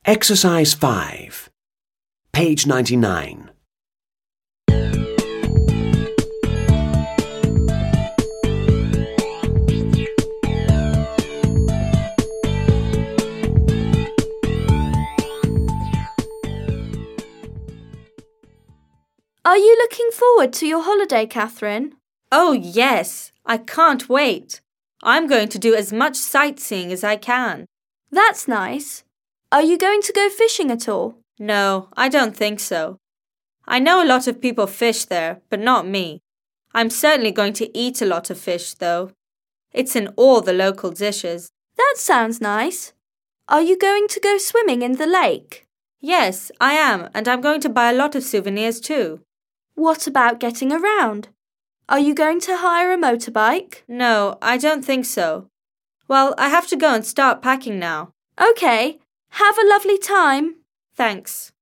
Exercise 5, page 99. Are you looking forward to your holiday, Catherine? Oh, yes. I can't wait. I'm going to do as much sightseeing as I can. That's nice. Are you going to go fishing at all? No, I don't think so. I know a lot of people fish there, but not me. I'm certainly going to eat a lot of fish, though. It's in all the local dishes. That sounds nice. Are you going to go swimming in the lake? Yes, I am, and I'm going to buy a lot of souvenirs too. What about getting around? Are you going to hire a motorbike? No, I don't think so. Well, I have to go and start packing now. Okay. Have a lovely time. Thanks.